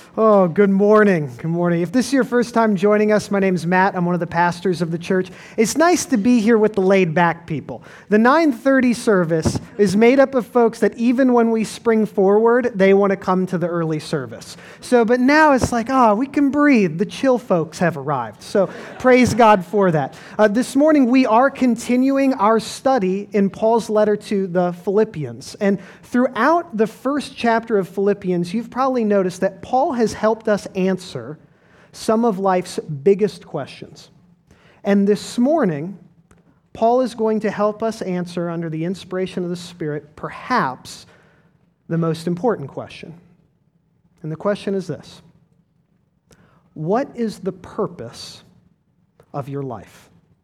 Oh, good morning. Good morning. If this is your first time joining us, my name's Matt. I'm one of the pastors of the church. It's nice to be here with the laid-back people. The 9:30 service is made up of folks that even when we spring forward, they want to come to the early service. But now it's like, we can breathe. The chill folks have arrived. So praise God for that. This morning, we are continuing our study in Paul's letter to the Philippians. And throughout the first chapter of Philippians, you've probably noticed that Paul has helped us answer some of life's biggest questions. And this morning, Paul is going to help us answer, under the inspiration of the Spirit, perhaps the most important question. And the question is this: what is the purpose of your life?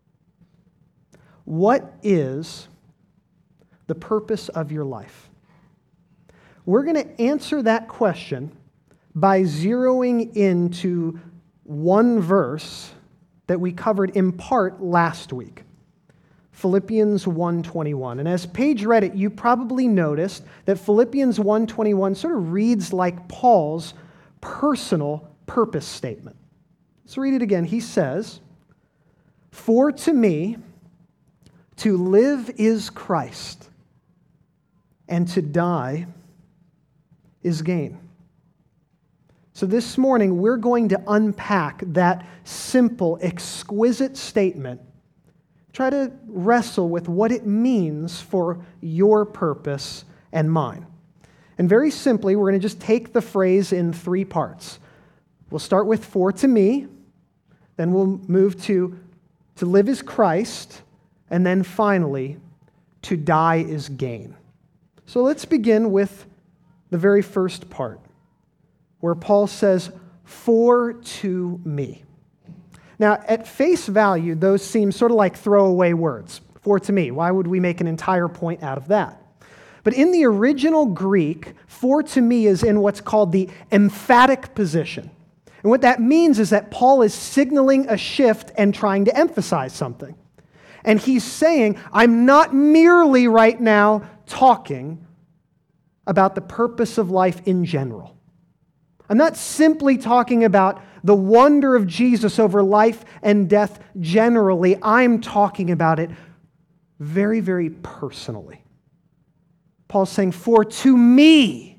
What is the purpose of your life? We're going to answer that question by zeroing into one verse that we covered in part last week, Philippians 1:21. And as Paige read it, you probably noticed that Philippians 1:21 sort of reads like Paul's personal purpose statement. Let's read it again. He says, "For to me, to live is Christ, and to die is gain." So this morning, we're going to unpack that simple, exquisite statement, try to wrestle with what it means for your purpose and mine. And very simply, we're going to just take the phrase in three parts. We'll start with "for to me," then we'll move to live is Christ, and then finally, to die is gain. So let's begin with the very first part, where Paul says, "for to me." Now, at face value, those seem sort of like throwaway words. For to me. Why would we make an entire point out of that? But in the original Greek, for to me is in what's called the emphatic position. And what that means is that Paul is signaling a shift and trying to emphasize something. And he's saying, I'm not merely right now talking about the purpose of life in general. I'm not simply talking about the wonder of Jesus over life and death generally. I'm talking about it very, very personally. Paul's saying, for to me,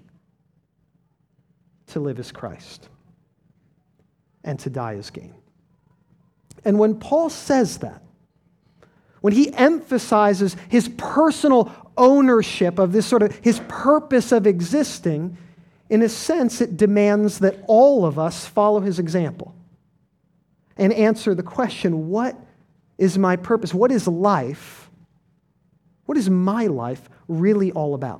to live is Christ, and to die is gain. And when Paul says that, when he emphasizes his personal ownership of this sort of his purpose of existing, in a sense, it demands that all of us follow his example and answer the question, what is my purpose? What is life? What is my life really all about?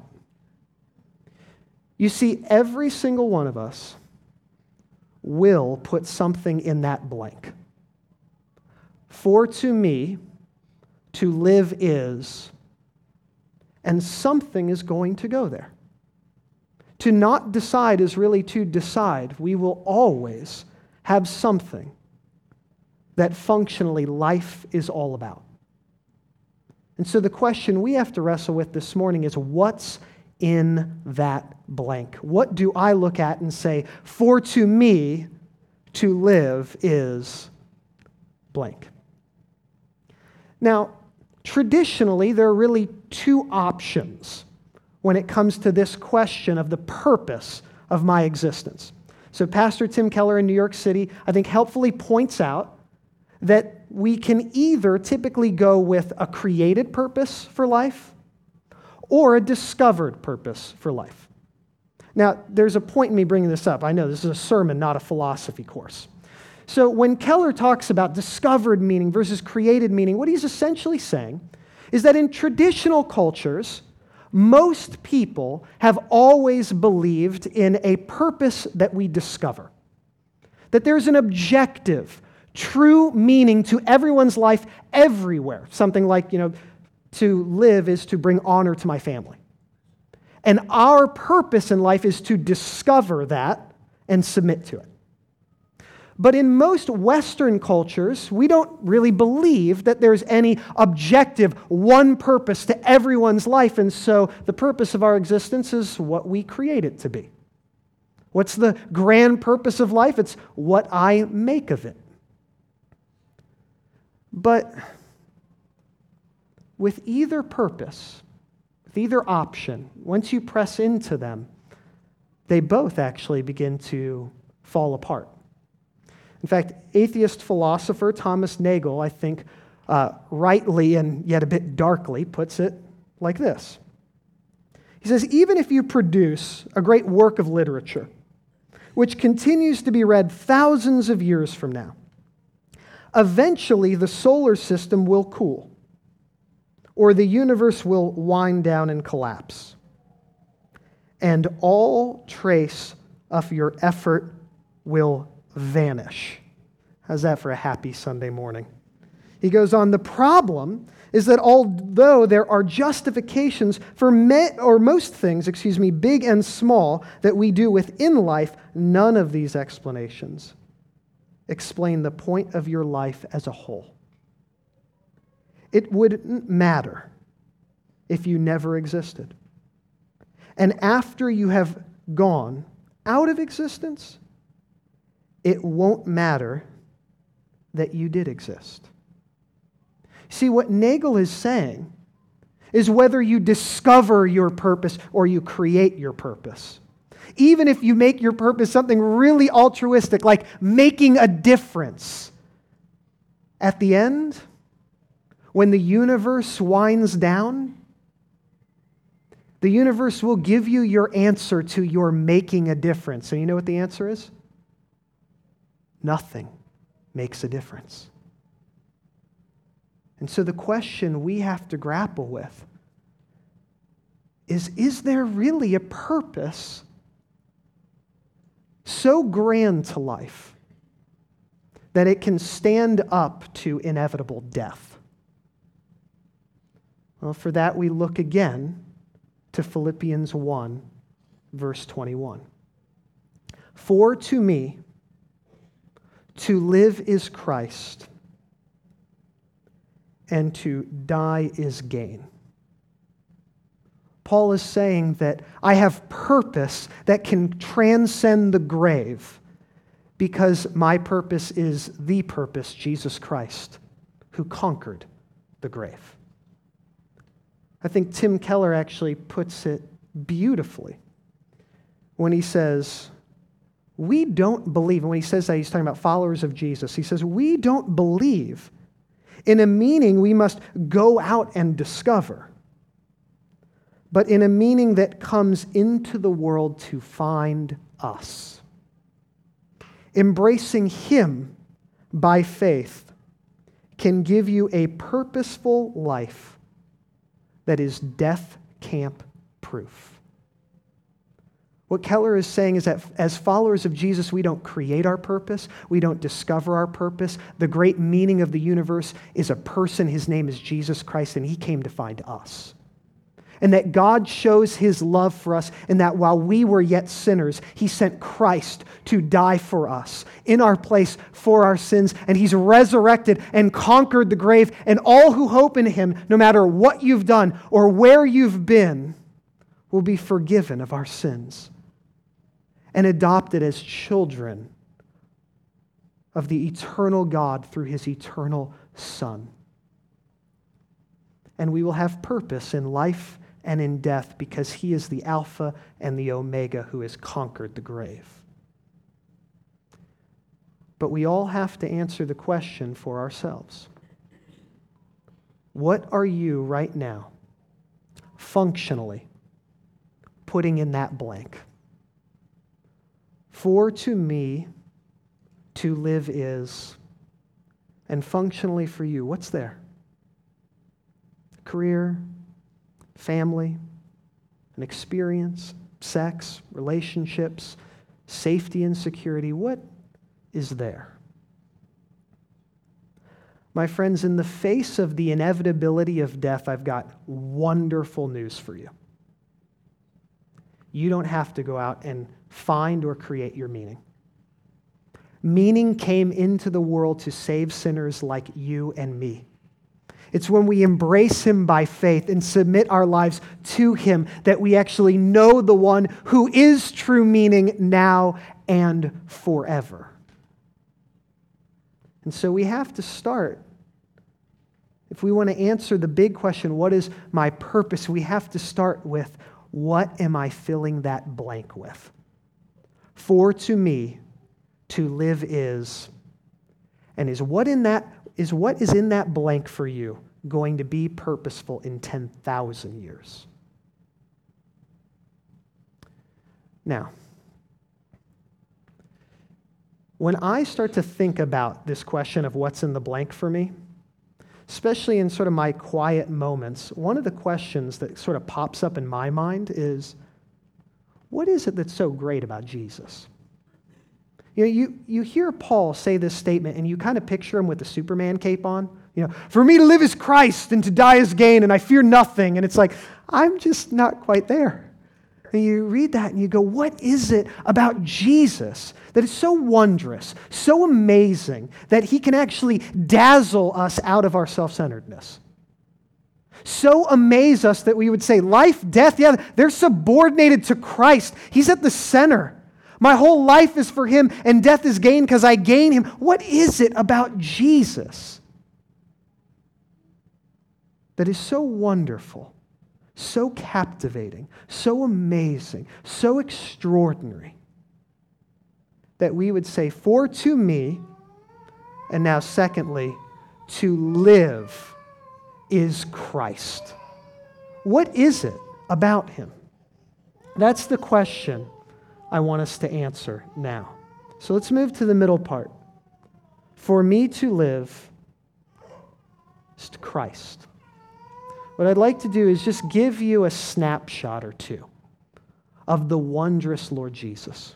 You see, every single one of us will put something in that blank. For to me, to live is, and something is going to go there. To not decide is really to decide. We will always have something that functionally life is all about. And so the question we have to wrestle with this morning is, what's in that blank? What do I look at and say, for to me, to live is blank? Now, traditionally, there are really two options when it comes to this question of the purpose of my existence. So Pastor Tim Keller in New York City, I think, helpfully points out that we can either typically go with a created purpose for life or a discovered purpose for life. Now, there's a point in me bringing this up. I know this is a sermon, not a philosophy course. So when Keller talks about discovered meaning versus created meaning, what he's essentially saying is that in traditional cultures, most people have always believed in a purpose that we discover. That there's an objective, true meaning to everyone's life everywhere. Something like, to live is to bring honor to my family. And our purpose in life is to discover that and submit to it. But in most Western cultures, we don't really believe that there's any objective, one purpose to everyone's life, and so the purpose of our existence is what we create it to be. What's the grand purpose of life? It's what I make of it. But with either purpose, with either option, once you press into them, they both actually begin to fall apart. In fact, atheist philosopher Thomas Nagel, I think, rightly and yet a bit darkly puts it like this. He says, even if you produce a great work of literature, which continues to be read thousands of years from now, eventually the solar system will cool, or the universe will wind down and collapse, and all trace of your effort will vanish. How's that for a happy Sunday morning? He goes on, the problem is that although there are justifications for most things, big and small, that we do within life, none of these explanations explain the point of your life as a whole. It wouldn't matter if you never existed. And after you have gone out of existence, it won't matter that you did exist. See, what Nagel is saying is whether you discover your purpose or you create your purpose. Even if you make your purpose something really altruistic, like making a difference, at the end, when the universe winds down, the universe will give you your answer to your making a difference. And you know what the answer is? Nothing makes a difference. And so the question we have to grapple with is there really a purpose so grand to life that it can stand up to inevitable death? Well, for that we look again to Philippians 1, verse 21. For to me, to live is Christ, and to die is gain. Paul is saying that I have purpose that can transcend the grave because my purpose is the purpose, Jesus Christ, who conquered the grave. I think Tim Keller actually puts it beautifully when he says, we don't believe, and when he says that, he's talking about followers of Jesus. He says, we don't believe in a meaning we must go out and discover, but in a meaning that comes into the world to find us. Embracing Him by faith can give you a purposeful life that is death camp proof. What Keller is saying is that as followers of Jesus, we don't create our purpose. We don't discover our purpose. The great meaning of the universe is a person. His name is Jesus Christ, and He came to find us. And that God shows His love for us in that while we were yet sinners, He sent Christ to die for us in our place for our sins. And He's resurrected and conquered the grave. And all who hope in Him, no matter what you've done or where you've been, will be forgiven of our sins and adopted as children of the eternal God through His eternal Son. And we will have purpose in life and in death because He is the Alpha and the Omega who has conquered the grave. But we all have to answer the question for ourselves. What are you right now functionally putting in that blank? For to me, to live is, and functionally for you, what's there? Career, family, an experience, sex, relationships, safety and security. What is there? My friends, in the face of the inevitability of death, I've got wonderful news for you. You don't have to go out and find or create your meaning. Meaning came into the world to save sinners like you and me. It's when we embrace Him by faith and submit our lives to Him that we actually know the one who is true meaning now and forever. And so we have to start. If we want to answer the big question, what is my purpose? We have to start with, what am I filling that blank with? For to me, to live is, and is what is in that blank for you going to be purposeful in 10,000 years? Now, when I start to think about this question of what's in the blank for me, especially in sort of my quiet moments, one of the questions that sort of pops up in my mind is, what is it that's so great about Jesus? You hear Paul say this statement, and you kind of picture him with the Superman cape on. For me to live is Christ, and to die is gain, and I fear nothing. And it's like, I'm just not quite there. And you read that and you go, what is it about Jesus that is so wondrous, so amazing, that He can actually dazzle us out of our self-centeredness? So amaze us that we would say, life, death, yeah, they're subordinated to Christ. He's at the center. My whole life is for Him, and death is gain because I gain Him. What is it about Jesus that is so wonderful, so captivating, so amazing, so extraordinary, that we would say, for to me, and now secondly, to live is Christ? What is it about Him? That's the question I want us to answer now. So let's move to the middle part. For me to live is Christ. What I'd like to do is just give you a snapshot or two of the wondrous Lord Jesus.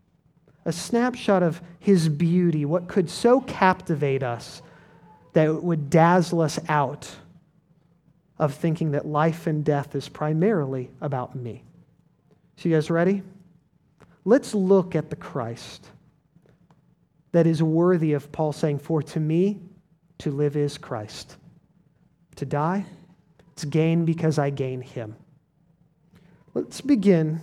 A snapshot of His beauty, what could so captivate us that it would dazzle us out of thinking that life and death is primarily about me. So you guys ready? Let's look at the Christ that is worthy of Paul saying, for to me, to live is Christ. To die, it's gain because I gain Him. Let's begin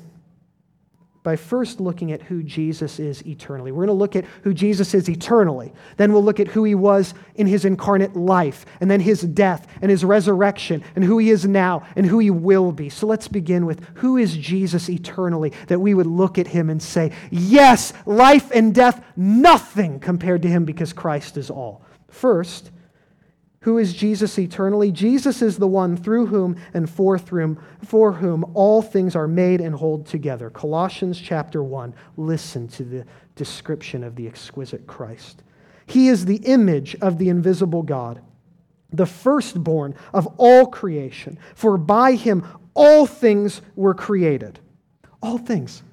by first looking at who Jesus is eternally. We're going to look at who Jesus is eternally. Then we'll look at who He was in His incarnate life, and then His death and His resurrection, and who He is now and who He will be. So let's begin with who is Jesus eternally, that we would look at Him and say, yes, life and death, nothing compared to Him because Christ is all. First, who is Jesus eternally? Jesus is the one through whom and for whom all things are made and hold together. Colossians chapter 1. Listen to the description of the exquisite Christ. He is the image of the invisible God, the firstborn of all creation. For by Him all things were created. All things.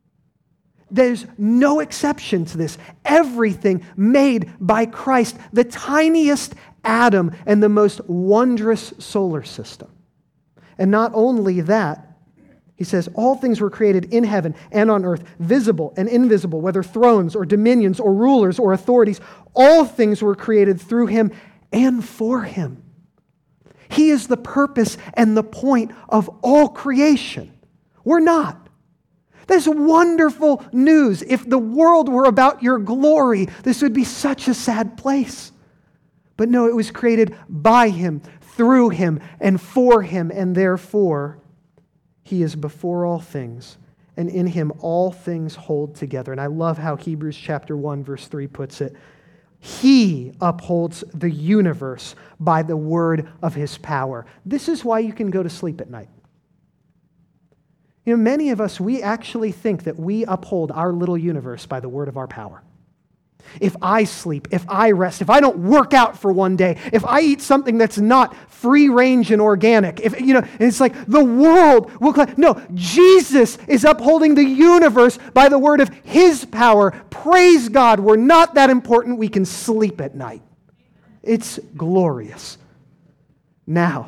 There's no exception to this. Everything made by Christ, the tiniest atom and the most wondrous solar system. And not only that, he says, all things were created in heaven and on earth, visible and invisible, whether thrones or dominions or rulers or authorities. All things were created through Him and for Him. He is the purpose and the point of all creation. We're not. That's wonderful news. If the world were about your glory, this would be such a sad place. But no, it was created by Him, through Him, and for Him, and therefore He is before all things, and in Him all things hold together. And I love how Hebrews chapter 1, verse 3 puts it. He upholds the universe by the word of His power. This is why you can go to sleep at night. Many of us, we actually think that we uphold our little universe by the word of our power. If I sleep, if I rest, if I don't work out for one day, if I eat something that's not free range and organic, it's like the world will collapse. No, Jesus is upholding the universe by the word of His power. Praise God, we're not that important. We can sleep at night. It's glorious. Now,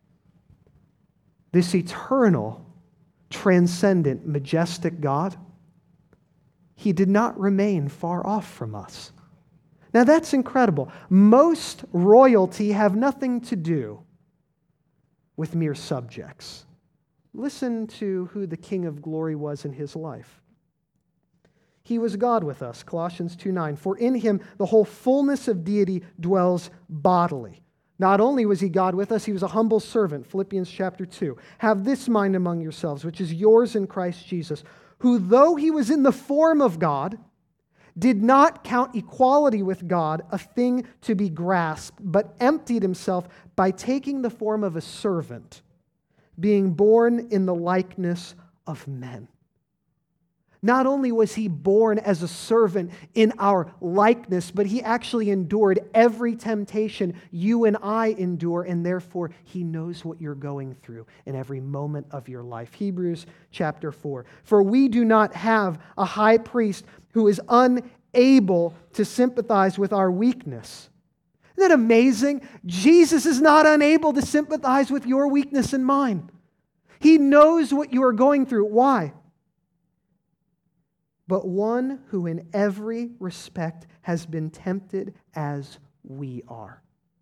this eternal, transcendent, majestic God, He did not remain far off from us. Now that's incredible. Most royalty have nothing to do with mere subjects. Listen to who the King of Glory was in his life. He was God with us, Colossians 2:9. For in him the whole fullness of deity dwells bodily. Not only was he God with us, he was a humble servant, Philippians chapter 2. Have this mind among yourselves, which is yours in Christ Jesus, who though he was in the form of God, did not count equality with God a thing to be grasped, but emptied himself by taking the form of a servant, being born in the likeness of men. Not only was he born as a servant in our likeness, but he actually endured every temptation you and I endure, and therefore he knows what you're going through in every moment of your life. Hebrews chapter 4. For we do not have a high priest who is unable to sympathize with our weakness. Isn't that amazing? Jesus is not unable to sympathize with your weakness and mine. He knows what you are going through. Why? But one who in every respect has been tempted as we are,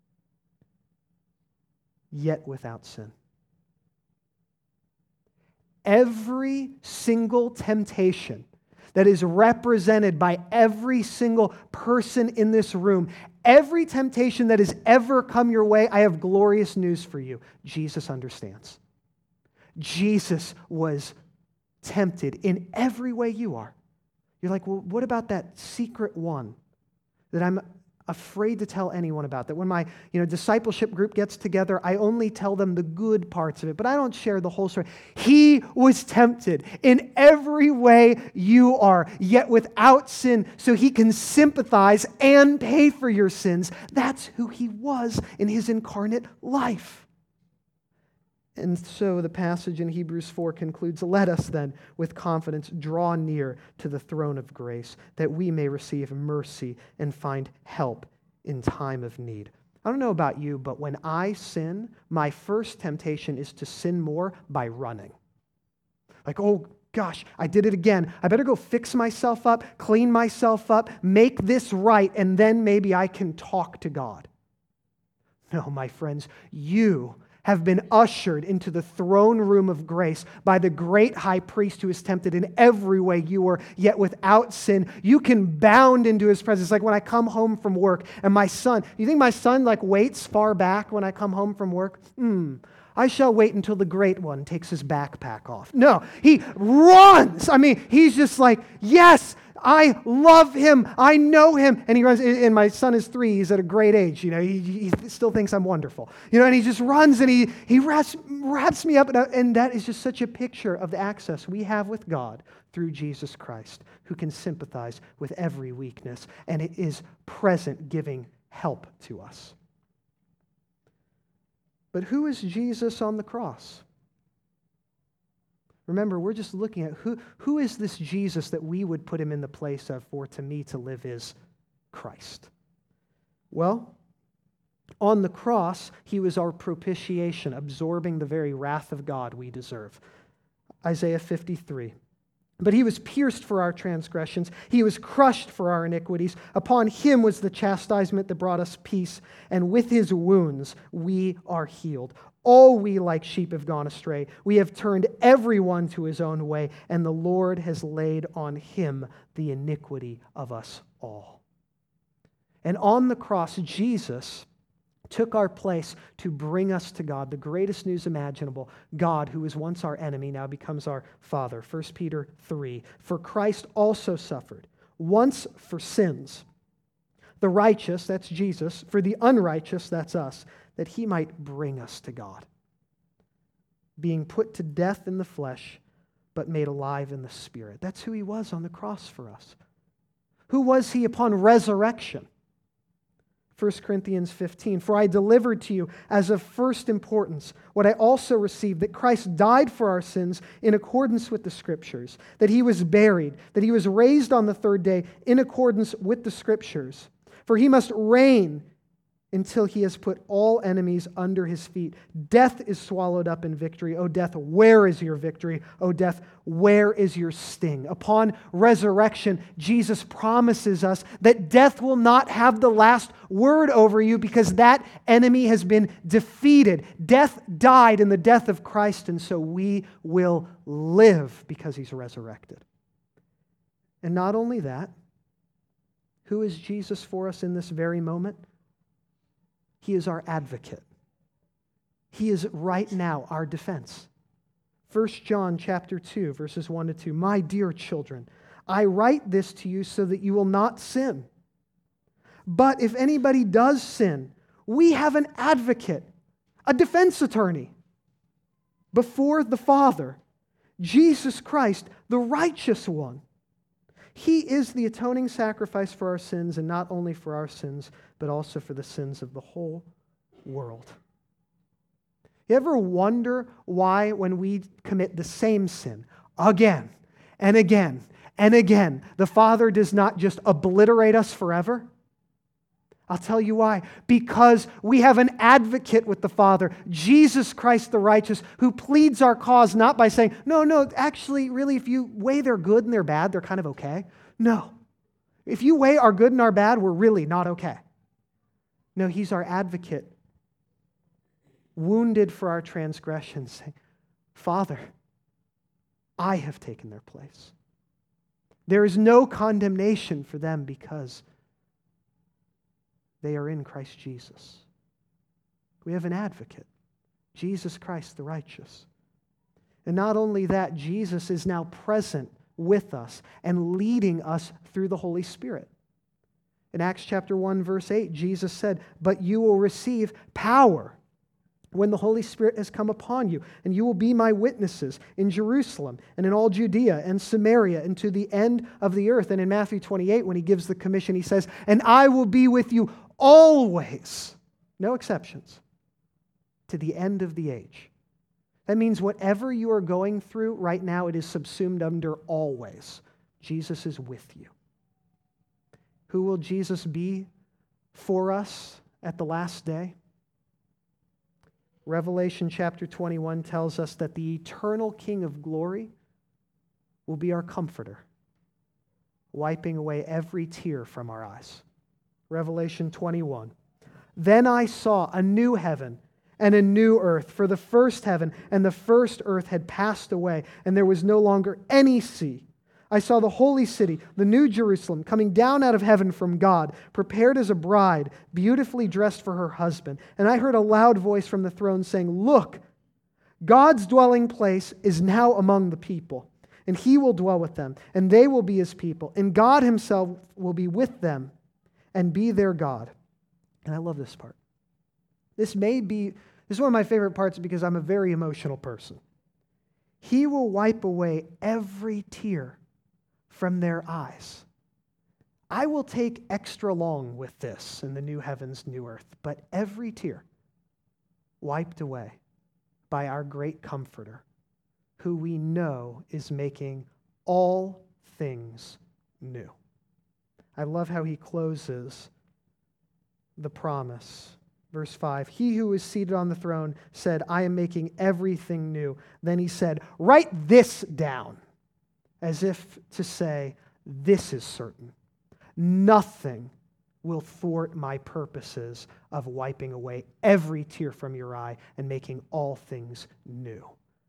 yet without sin. Every single temptation that is represented by every single person in this room, every temptation that has ever come your way, I have glorious news for you. Jesus understands. Jesus was tempted in every way you are. You're like, well, what about that secret one that I'm afraid to tell anyone about? That when my discipleship group gets together, I only tell them the good parts of it, but I don't share the whole story. He was tempted in every way you are, yet without sin, so he can sympathize and pay for your sins. That's who he was in his incarnate life. And so the passage in Hebrews 4 concludes, let us then with confidence draw near to the throne of grace that we may receive mercy and find help in time of need. I don't know about you, but when I sin, my first temptation is to sin more by running. Like, oh gosh, I did it again. I better go fix myself up, clean myself up, make this right, and then maybe I can talk to God. No, my friends, you have been ushered into the throne room of grace by the great high priest who is tempted in every way you were, yet without sin. You can bound into his presence. Like when I come home from work and my son, you think my son waits far back when I come home from work? I shall wait until the great one takes his backpack off. No, he runs. He's just like, yes, I love him. I know him. And he runs, and my son is 3. He's at a great age. He still thinks I'm wonderful. And he just runs and he wraps me up. And that is just such a picture of the access we have with God through Jesus Christ, who can sympathize with every weakness and it is present giving help to us. But who is Jesus on the cross? Remember, we're just looking at who is this Jesus that we would put him in the place of, for to me to live is Christ. Well, on the cross, he was our propitiation, absorbing the very wrath of God we deserve. Isaiah 53. But he was pierced for our transgressions. He was crushed for our iniquities. Upon him was the chastisement that brought us peace, and with his wounds we are healed. All we like sheep have gone astray. We have turned everyone to his own way, and the Lord has laid on him the iniquity of us all. And on the cross, Jesus took our place to bring us to God, the greatest news imaginable. God, who was once our enemy, now becomes our Father. 1 Peter 3. For Christ also suffered, once for sins, the righteous, that's Jesus, for the unrighteous, that's us, that he might bring us to God, being put to death in the flesh, but made alive in the Spirit. That's who he was on the cross for us. Who was he upon resurrection? 1 Corinthians 15, for I delivered to you as of first importance what I also received, that Christ died for our sins in accordance with the Scriptures, that he was buried, that he was raised on the third day in accordance with the Scriptures. For he must reign until he has put all enemies under his feet. Death is swallowed up in victory. O death, where is your victory? O death, where is your sting? Upon resurrection, Jesus promises us that death will not have the last word over you because that enemy has been defeated. Death died in the death of Christ, and so we will live because he's resurrected. And not only that, who is Jesus for us in this very moment? He is our advocate. He is right now our defense. 1 John chapter 2, verses 1 to 2. My dear children, I write this to you so that you will not sin. But if anybody does sin, we have an advocate, a defense attorney, before the Father, Jesus Christ, the righteous one. He is the atoning sacrifice for our sins, and not only for our sins, but also for the sins of the whole world. You ever wonder why when we commit the same sin again and again and again, the Father does not just obliterate us forever? I'll tell you why. Because we have an advocate with the Father, Jesus Christ the righteous, who pleads our cause not by saying, no, actually, really, if you weigh their good and their bad, they're kind of okay. No. If you weigh our good and our bad, we're really not okay. No, he's our advocate, wounded for our transgressions, saying, Father, I have taken their place. There is no condemnation for them because they are in Christ Jesus. We have an advocate, Jesus Christ the righteous. And not only that, Jesus is now present with us and leading us through the Holy Spirit. In Acts chapter 1, verse 8, Jesus said, but you will receive power when the Holy Spirit has come upon you, and you will be my witnesses in Jerusalem and in all Judea and Samaria and to the end of the earth. And in Matthew 28, when he gives the commission, he says, and I will be with you always, no exceptions, to the end of the age. That means whatever you are going through right now, it is subsumed under always. Jesus is with you. Who will Jesus be for us at the last day? Revelation chapter 21 tells us that the eternal King of glory will be our comforter, wiping away every tear from our eyes. Revelation 21. Then I saw a new heaven and a new earth, for the first heaven and the first earth had passed away, and there was no longer any sea. I saw the holy city, the new Jerusalem, coming down out of heaven from God, prepared as a bride, beautifully dressed for her husband. And I heard a loud voice from the throne saying, look, God's dwelling place is now among the people, and he will dwell with them, and they will be his people, and God himself will be with them and be their God. And I love this part. This is one of my favorite parts because I'm a very emotional person. He will wipe away every tear from their eyes. I will take extra long with this in the new heavens, new earth, but every tear wiped away by our great comforter, who we know is making all things new. I love how he closes the promise. Verse 5, he who is seated on the throne said, I am making everything new. Then he said, write this down, as if to say, this is certain. Nothing will thwart my purposes of wiping away every tear from your eye and making all things new.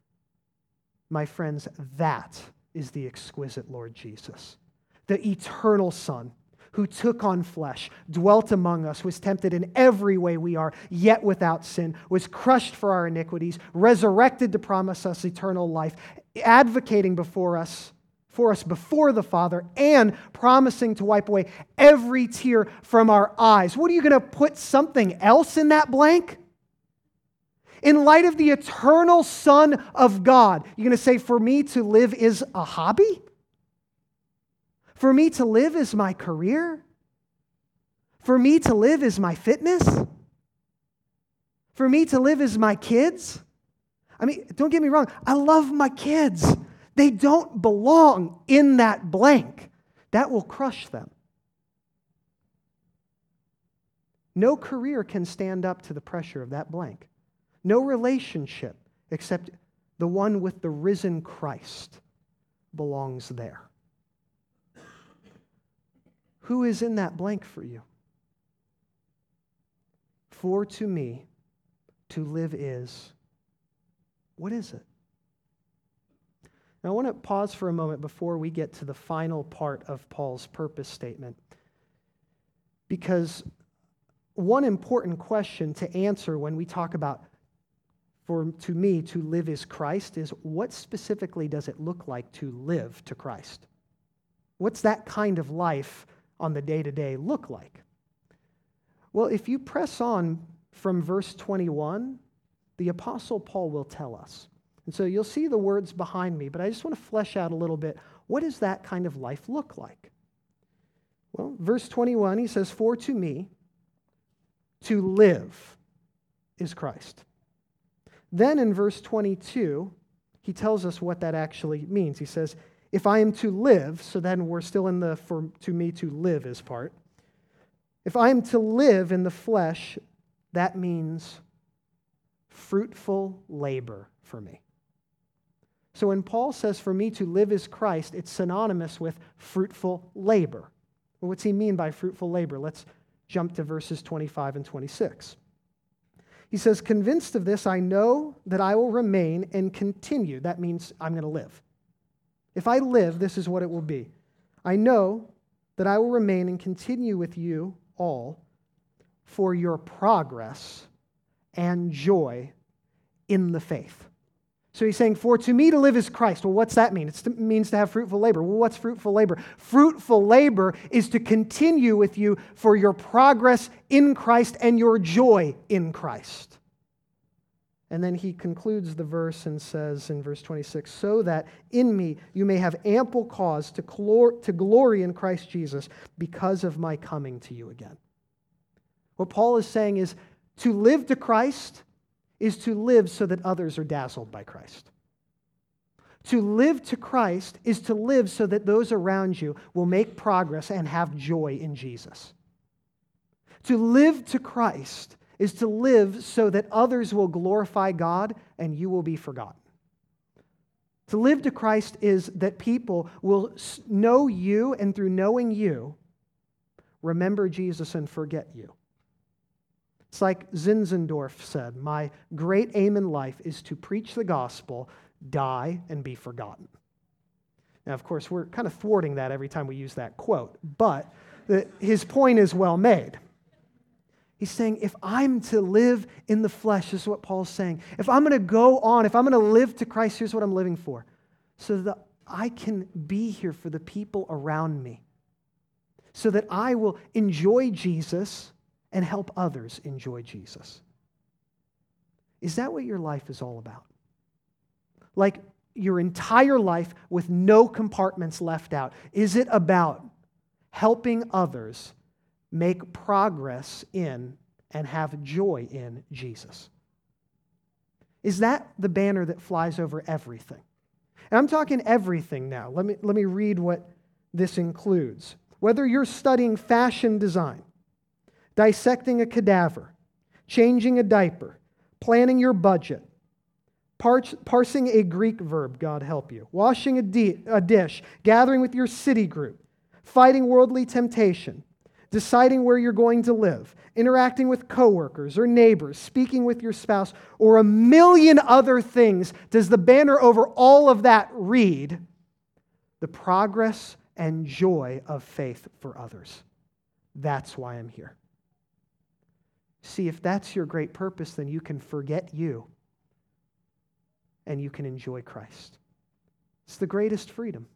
My friends, that is the exquisite Lord Jesus, the eternal Son, who took on flesh, dwelt among us, was tempted in every way we are, yet without sin, was crushed for our iniquities, resurrected to promise us eternal life, advocating for us before the Father, and promising to wipe away every tear from our eyes. What are you going to put something else in that blank? In light of the eternal Son of God, you're going to say, for me to live is a hobby? For me to live is my career? For me to live is my fitness? For me to live is my kids? I mean, don't get me wrong, I love my kids. They don't belong in that blank. That will crush them. No career can stand up to the pressure of that blank. No relationship except the one with the risen Christ belongs there. Who is in that blank for you? For to me, to live is, what is it? Now, I want to pause for a moment before we get to the final part of Paul's purpose statement, because one important question to answer when we talk about to me, to live is Christ, is what specifically does it look like to live to Christ? What's that kind of life on the day-to-day look like? Well, if you press on from verse 21, the Apostle Paul will tell us. And so you'll see the words behind me, but I just want to flesh out a little bit. What does that kind of life look like? Well, verse 21, he says, for to me, to live is Christ. Then in verse 22, he tells us what that actually means. He says, if I am to live, so then we're still in the for to me to live is part. If I am to live in the flesh, that means fruitful labor for me. So when Paul says for me to live is Christ, it's synonymous with fruitful labor. Well, what's he mean by fruitful labor? Let's jump to verses 25 and 26. He says, convinced of this, I know that I will remain and continue. That means I'm going to live. If I live, this is what it will be. I know that I will remain and continue with you all for your progress and joy in the faith. So he's saying, for to me to live is Christ. Well, what's that mean? It means to have fruitful labor. Well, what's fruitful labor? Fruitful labor is to continue with you for your progress in Christ and your joy in Christ. And then he concludes the verse and says in verse 26, so that in me you may have ample cause to glory in Christ Jesus because of my coming to you again. What Paul is saying is to live to Christ is to live so that others are dazzled by Christ. To live to Christ is to live so that those around you will make progress and have joy in Jesus. To live to Christ is to live so that others will glorify God and you will be forgotten. To live to Christ is that people will know you and through knowing you, remember Jesus and forget you. It's like Zinzendorf said, my great aim in life is to preach the gospel, die, and be forgotten. Now, of course, we're kind of thwarting that every time we use that quote, but his point is well made. He's saying, if I'm to live in the flesh, this is what Paul's saying. If I'm going to go on, if I'm going to live to Christ, here's what I'm living for. So that I can be here for the people around me. So that I will enjoy Jesus and help others enjoy Jesus. Is that what your life is all about? Like your entire life with no compartments left out. Is it about helping others make progress in and have joy in Jesus? Is that the banner that flies over everything? And I'm talking everything now. Let me read what this includes. Whether you're studying fashion design, dissecting a cadaver, changing a diaper, planning your budget, parsing a Greek verb, God help you, washing a dish, gathering with your city group, fighting worldly temptation, deciding where you're going to live, interacting with coworkers or neighbors, speaking with your spouse, or a million other things, does the banner over all of that read, the progress and joy of faith for others? That's why I'm here. See, if that's your great purpose, then you can forget you and you can enjoy Christ. It's the greatest freedom.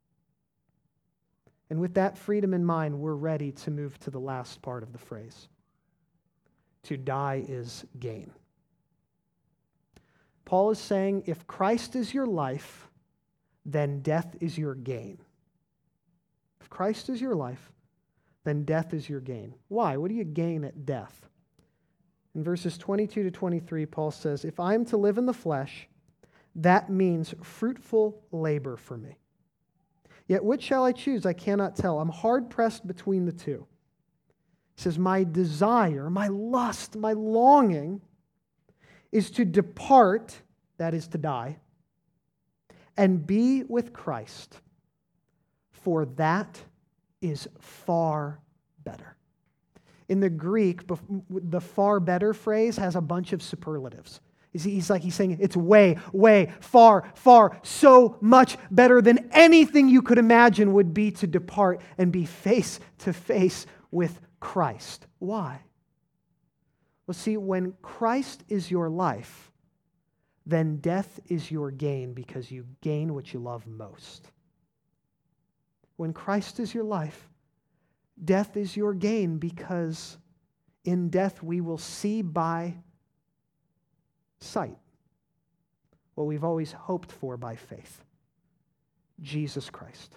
And with that freedom in mind, we're ready to move to the last part of the phrase. To die is gain. Paul is saying, if Christ is your life, then death is your gain. If Christ is your life, then death is your gain. Why? What do you gain at death? In verses 22 to 23, Paul says, if I am to live in the flesh, that means fruitful labor for me. Yet which shall I choose? I cannot tell. I'm hard pressed between the two. He says, my desire, my lust, my longing is to depart, that is to die, and be with Christ, for that is far better. In the Greek, the far better phrase has a bunch of superlatives. He's saying it's way, way, far, far, so much better than anything you could imagine would be to depart and be face to face with Christ. Why? Well, see, when Christ is your life, then death is your gain because you gain what you love most. When Christ is your life, death is your gain because in death we will see by sight what we've always hoped for by faith. Jesus Christ.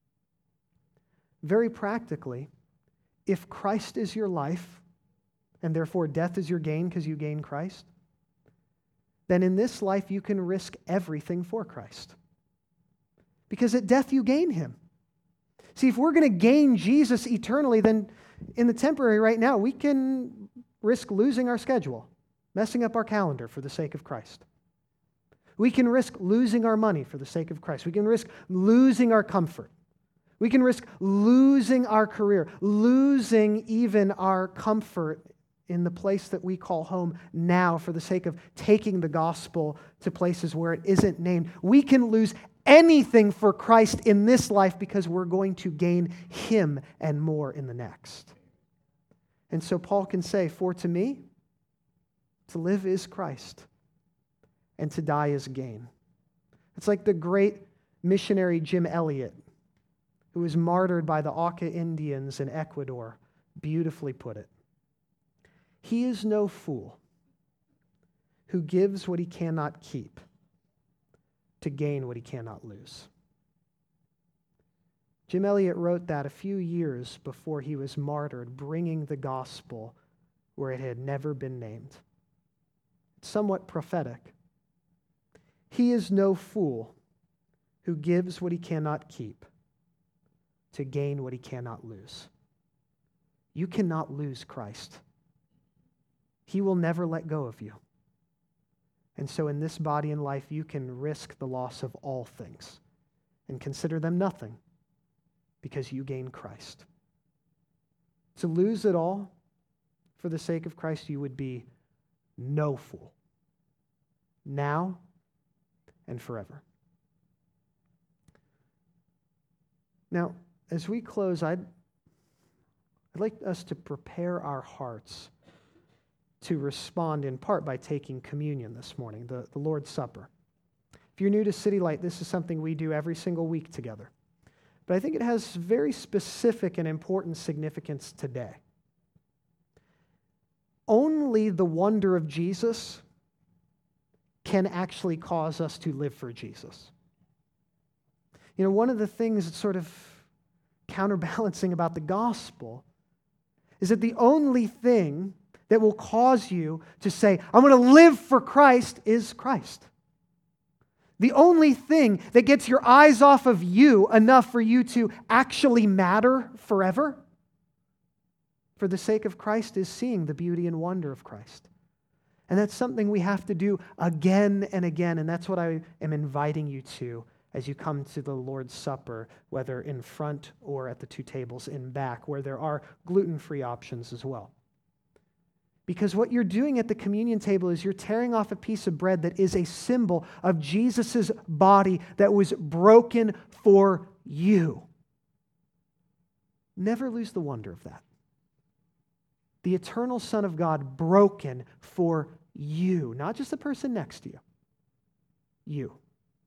Very practically, if Christ is your life, and therefore death is your gain because you gain Christ, then in this life you can risk everything for Christ. Because at death you gain Him. See, if we're going to gain Jesus eternally, then in the temporary right now, we can risk losing our schedule, messing up our calendar for the sake of Christ. We can risk losing our money for the sake of Christ. We can risk losing our comfort. We can risk losing our career, losing even our comfort in the place that we call home now for the sake of taking the gospel to places where it isn't named. We can lose anything for Christ in this life because we're going to gain Him and more in the next. And so Paul can say, for to me, to live is Christ, and to die is gain. It's like the great missionary Jim Elliot, who was martyred by the Auca Indians in Ecuador, beautifully put it. He is no fool who gives what he cannot keep to gain what he cannot lose. Jim Elliot wrote that a few years before he was martyred, bringing the gospel where it had never been named. It's somewhat prophetic. He is no fool who gives what he cannot keep to gain what he cannot lose. You cannot lose Christ. He will never let go of you. And so in this body and life, you can risk the loss of all things and consider them nothing because you gain Christ. To lose it all for the sake of Christ, you would be no fool, now and forever. Now, as we close, I'd like us to prepare our hearts to respond in part by taking communion this morning, the Lord's Supper. If you're new to City Light, this is something we do every single week together. But I think it has very specific and important significance today. Only the wonder of Jesus can actually cause us to live for Jesus. You know, one of the things that's sort of counterbalancing about the gospel is that the only thing that will cause you to say, I'm going to live for Christ, is Christ. The only thing that gets your eyes off of you enough for you to actually matter forever for the sake of Christ is seeing the beauty and wonder of Christ. And that's something we have to do again and again, and that's what I am inviting you to as you come to the Lord's Supper, whether in front or at the two tables in back, where there are gluten-free options as well. Because what you're doing at the communion table is you're tearing off a piece of bread that is a symbol of Jesus' body that was broken for you. Never lose the wonder of that. The eternal Son of God broken for you, not just the person next to you. You.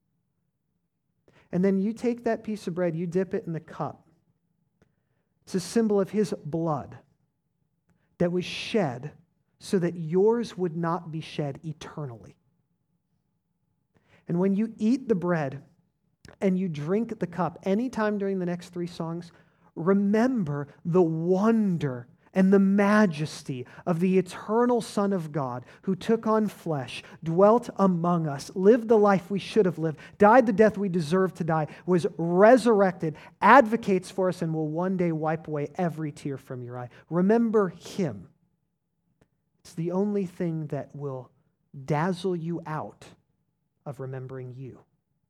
And then you take that piece of bread, you dip it in the cup. It's a symbol of His blood that was shed so that yours would not be shed eternally. And when you eat the bread and you drink the cup anytime during the next 3 songs, remember the wonder and the majesty of the eternal Son of God who took on flesh, dwelt among us, lived the life we should have lived, died the death we deserved to die, was resurrected, advocates for us, and will one day wipe away every tear from your eye. Remember Him. It's the only thing that will dazzle you out of remembering you.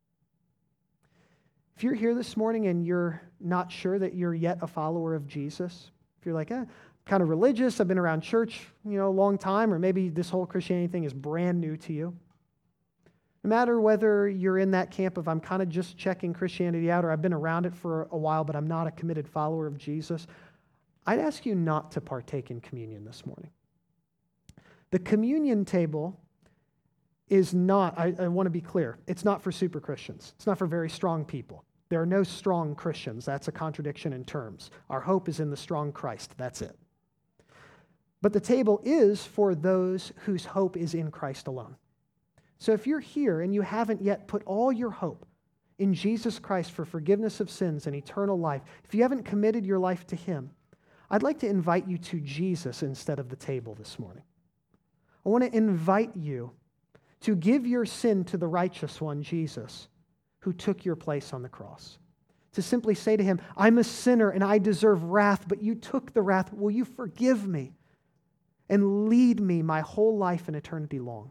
If you're here this morning and you're not sure that you're yet a follower of Jesus, if you're like, kind of religious, I've been around church, a long time, or maybe this whole Christianity thing is brand new to you. No matter whether you're in that camp of I'm kind of just checking Christianity out, or I've been around it for a while, but I'm not a committed follower of Jesus, I'd ask you not to partake in communion this morning. The communion table is not, I want to be clear, it's not for super Christians. It's not for very strong people. There are no strong Christians. That's a contradiction in terms. Our hope is in the strong Christ. That's it. But the table is for those whose hope is in Christ alone. So if you're here and you haven't yet put all your hope in Jesus Christ for forgiveness of sins and eternal life, if you haven't committed your life to Him, I'd like to invite you to Jesus instead of the table this morning. I want to invite you to give your sin to the righteous one, Jesus, who took your place on the cross. To simply say to Him, I'm a sinner and I deserve wrath, but you took the wrath. Will you forgive me and lead me my whole life and eternity long?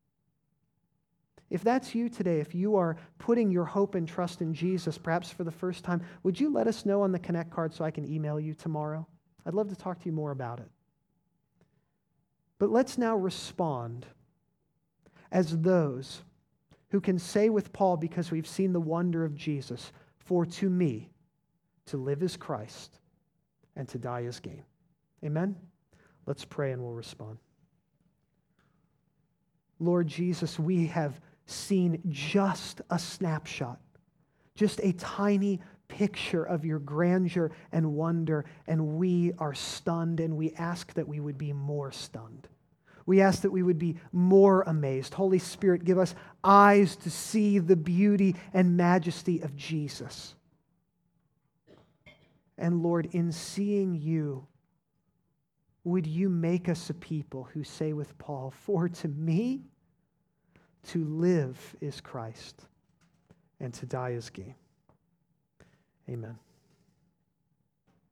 If that's you today, if you are putting your hope and trust in Jesus, perhaps for the first time, would you let us know on the Connect card so I can email you tomorrow? I'd love to talk to you more about it. But let's now respond as those who can say with Paul, because we've seen the wonder of Jesus, for to me, to live is Christ, and to die is gain. Amen? Let's pray and we'll respond. Lord Jesus, we have seen just a snapshot, just a tiny picture of your grandeur and wonder, and we are stunned, and we ask that we would be more stunned. We ask that we would be more amazed. Holy Spirit, give us eyes to see the beauty and majesty of Jesus. And Lord, in seeing you, would you make us a people who say with Paul, for to me, to live is Christ, and to die is gain. Amen.